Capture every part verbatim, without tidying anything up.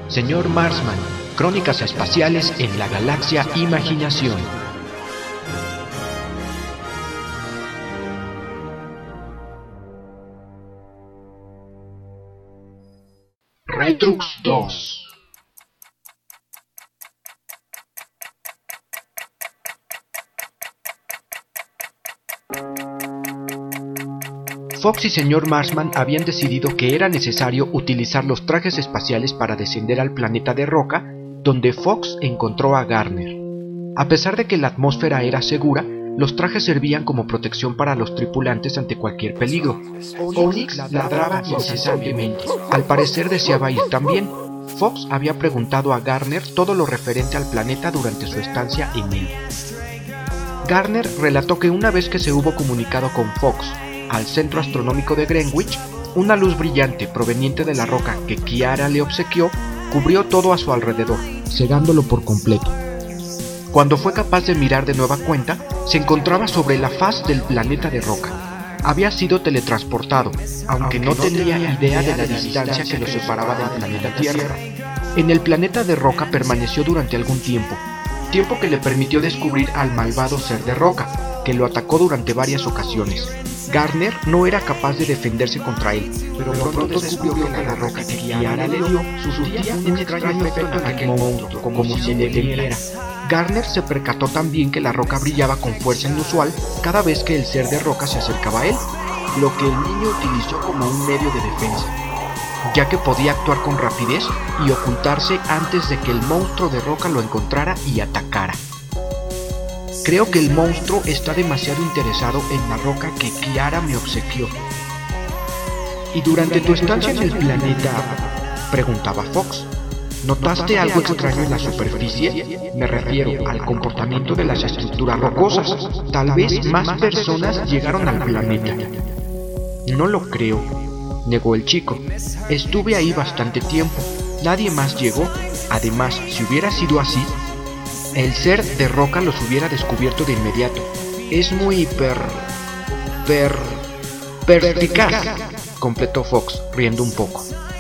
Señor Marsman, Crónicas Espaciales en la Galaxia Imaginación. Retrux dos. Fox y señor Marsman habían decidido que era necesario utilizar los trajes espaciales para descender al planeta de roca, donde Fox encontró a Garner. A pesar de que la atmósfera era segura, los trajes servían como protección para los tripulantes ante cualquier peligro. Onyx ladraba incesantemente. Al parecer deseaba ir también. Fox había preguntado a Garner todo lo referente al planeta durante su estancia en él. Garner relató que una vez que se hubo comunicado con Fox al centro astronómico de Greenwich, una luz brillante proveniente de la roca que Kiara le obsequió cubrió todo a su alrededor, cegándolo por completo. Cuando fue capaz de mirar de nueva cuenta, se encontraba sobre la faz del planeta de roca. Había sido teletransportado, aunque no tenía idea de la distancia que lo separaba del planeta Tierra. En el planeta de roca permaneció durante algún tiempo, tiempo que le permitió descubrir al malvado ser de roca, que lo atacó durante varias ocasiones. Garner no era capaz de defenderse contra él, pero pronto descubrió que la roca que Kiara le dio sufría un extraño efecto en aquel monstruo, como si le deliera. Garner se percató también que la roca brillaba con fuerza inusual cada vez que el ser de roca se acercaba a él, lo que el niño utilizó como un medio de defensa, ya que podía actuar con rapidez y ocultarse antes de que el monstruo de roca lo encontrara y atacara. Creo que el monstruo está demasiado interesado en la roca que Kiara me obsequió. ¿Y durante tu estancia en el planeta?, preguntaba Fox, ¿notaste algo extraño en la superficie? Me refiero al comportamiento de las estructuras rocosas. Tal vez más personas llegaron al planeta. No lo creo, negó el chico. Estuve ahí bastante tiempo. Nadie más llegó. Además, si hubiera sido así, el ser de roca los hubiera descubierto de inmediato. Es muy per... per... perspicaz, completó Fox, riendo un poco.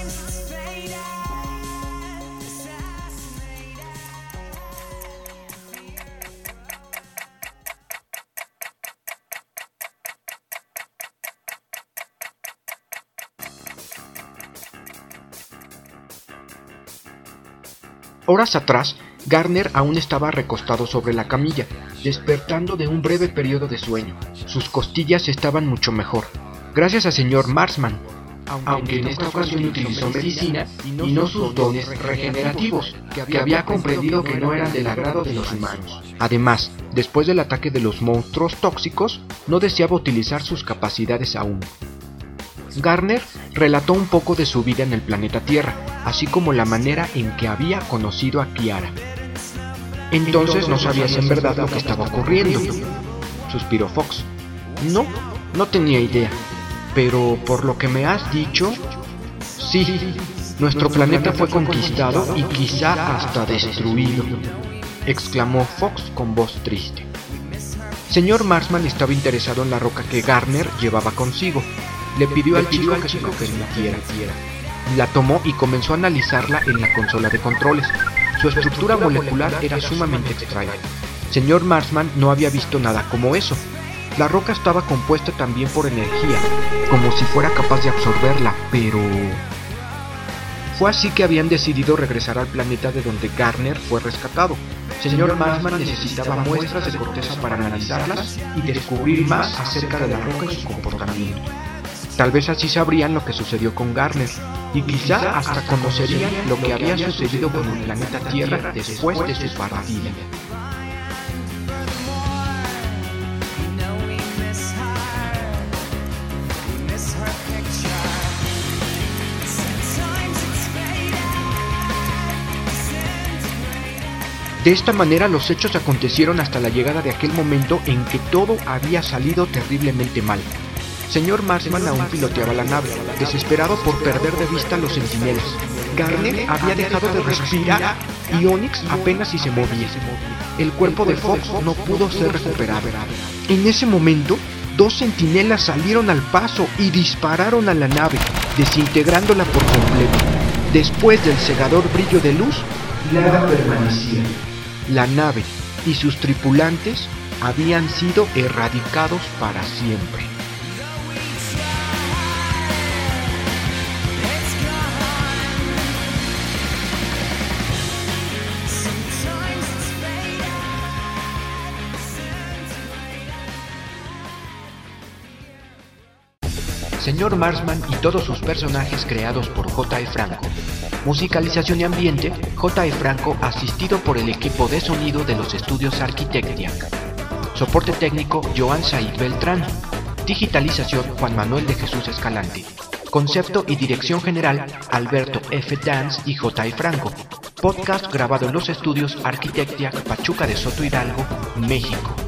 Horas atrás, Garner aún estaba recostado sobre la camilla, despertando de un breve periodo de sueño. Sus costillas estaban mucho mejor, gracias al señor Marsman, aunque en esta ocasión utilizó medicina y no sus dones regenerativos, que había comprendido que no eran del agrado de los humanos. Además, después del ataque de los monstruos tóxicos, no deseaba utilizar sus capacidades aún. Garner relató un poco de su vida en el planeta Tierra, así como la manera en que había conocido a Kiara. Entonces no sabías en verdad lo que estaba ocurriendo, suspiró Fox. No, no tenía idea, pero por lo que me has dicho, sí, nuestro planeta fue conquistado y quizá hasta destruido, exclamó Fox con voz triste. Señor Marsman estaba interesado en la roca que Garner llevaba consigo. Le pidió al chico que se lo permitiera. La tomó y comenzó a analizarla en la consola de controles. Su estructura molecular era sumamente extraña. Señor Marsman no había visto nada como eso. La roca estaba compuesta también por energía, como si fuera capaz de absorberla, pero... Fue así que habían decidido regresar al planeta de donde Garner fue rescatado. Señor Marsman necesitaba muestras de corteza para analizarlas y descubrir más acerca de la roca y su comportamiento. Tal vez así sabrían lo que sucedió con Garner, y quizá hasta conocerían lo que había sucedido con el planeta Tierra después de su partida. De esta manera los hechos acontecieron hasta la llegada de aquel momento en que todo había salido terriblemente mal. Señor Marsman aún piloteaba la nave, desesperado por perder de vista a los centinelas. Garner había dejado de respirar y Onyx apenas si se movía. El cuerpo de Fox no pudo ser recuperado. En ese momento, dos centinelas salieron al paso y dispararon a la nave, desintegrándola por completo. Después del cegador brillo de luz, nada permanecía. La nave y sus tripulantes habían sido erradicados para siempre. Señor Marsman y todos sus personajes creados por J E Franco. Musicalización y ambiente, J E Franco asistido por el equipo de sonido de los estudios Arquitectia. Soporte técnico, Joan Said Beltrán. Digitalización, Juan Manuel de Jesús Escalante. Concepto y dirección general, Alberto F. Dance y J E Franco. Podcast grabado en los estudios Arquitectia, Pachuca de Soto Hidalgo, México.